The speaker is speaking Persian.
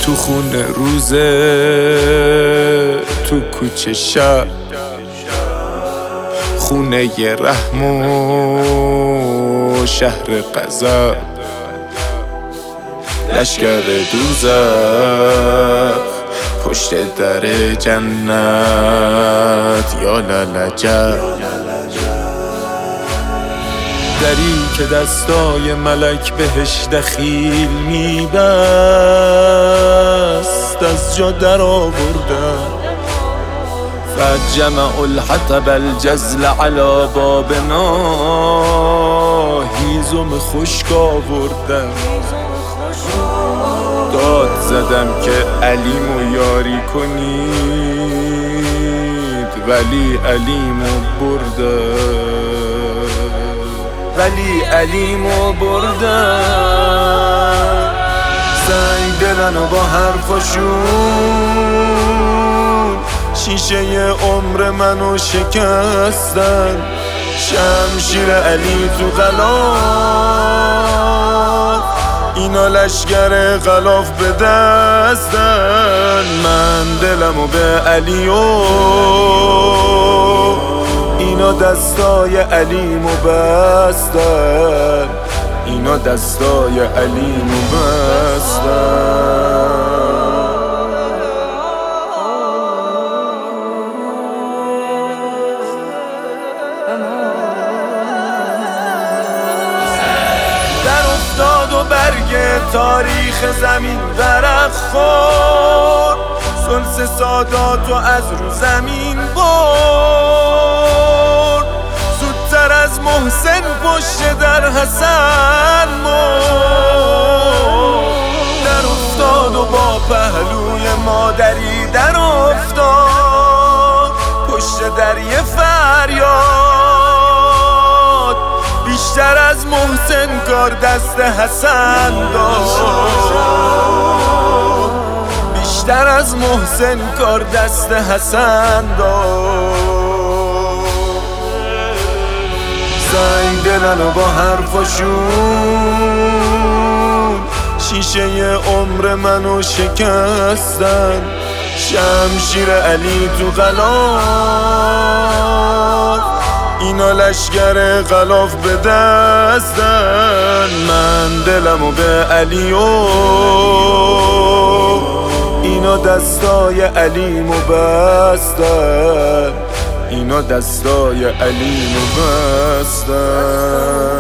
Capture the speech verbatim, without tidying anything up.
تو خونه روزه، تو کوچه شب، خونه ی رحم و شهر غضب، لشکر دوزخ پشت در جنت، یا للجب. دری که دستای ملک بهش دخیل میبست، از جا در آوردم فجمع الحطب الجزل علی بابنا، هیزم خشک آوردم، داد زدم که علیمو یاری کنید، ولی علیمو بردم، ولی علیمو بردم. سنگ دلن و با حرفاشون شیشه عمر منو شکستن، شمشیر علی تو غلاف، اینا لشگر غلاف به دستن. من دلمو به علی و اینا دستای علیمو بستن، اینا دستای علیمو بستن. در افتاد و برگ تاریخ زمین ورق خورد، سلس ساداتو از رو زمین برد، زودتر از محسن پشت در حسن مرد. در افتاد و با پهلوی مادری در افتاد، پشت در یه فریاد، بیشتر از محسن کار دست حسن داشت، بیشتر از محسن کار دست حسن داشت. سنگ دلن و با حرفاشون شیشه عمر منو شکستن، شمشیر علی تو غلاف، اینا لشگر غلاف به دستن. من دلمو به علی و اینا دستای علیمو بستن، اینا دستای علیمو بستن.